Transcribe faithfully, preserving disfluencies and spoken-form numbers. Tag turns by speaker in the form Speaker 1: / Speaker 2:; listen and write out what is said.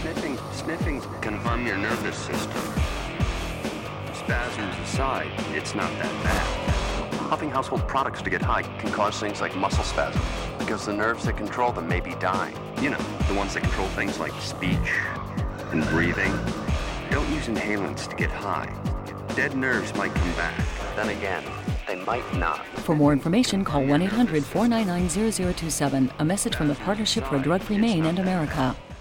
Speaker 1: Sniffing, sniffing can harm your nervous system. Spasms aside, it's not that bad. Huffing household products to get high can cause things like muscle spasms because the nerves that control them may be dying. You know, the ones that control things like speech and breathing. Don't use inhalants to get high. Dead nerves might come back. Then again, they might not.
Speaker 2: For more information, call one eight hundred, four nine nine, zero zero two seven. A message from the Partnership for a Drug-Free Maine and America.